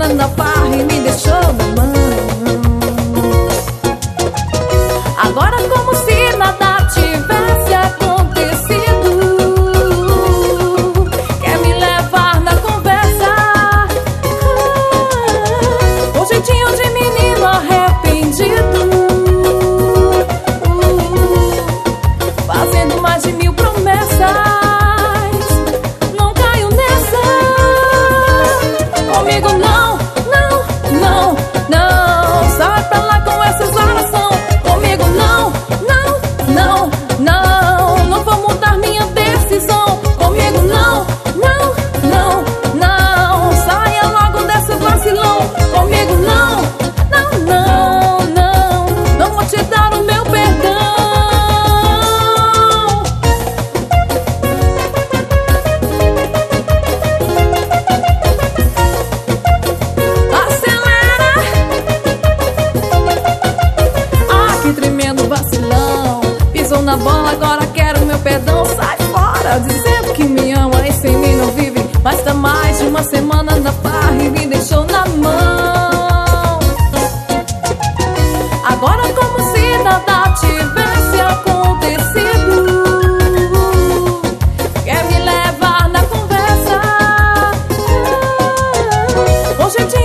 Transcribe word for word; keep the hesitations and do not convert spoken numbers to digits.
semana na farra e me deixou na mão. Agora como se nada tivesse acontecido, quer me levar na conversa, ah, com jeitinho de menino arrependido, uh, fazendo mais de mil promessas. Não caio nessa, comigo não, não, não, não. Sai pra lá com essas oração. Comigo não, não, não, não. Não vou mudar minha decisão. Comigo não, não, não, não. Saia logo dessa vacilão. Comigo não, não, não, não. Não vou te dar o meu perdão. Acelera! Ah, que tremendo vacilão. Pisou na bola, agora quero meu perdão. Sai fora, dizendo que me ama e sem mim não vive. Mas tá mais de uma semana na farra e me deixou na mão. Agora como se nada tivesse acontecido, quer me levar na conversa, ah, com jeitinho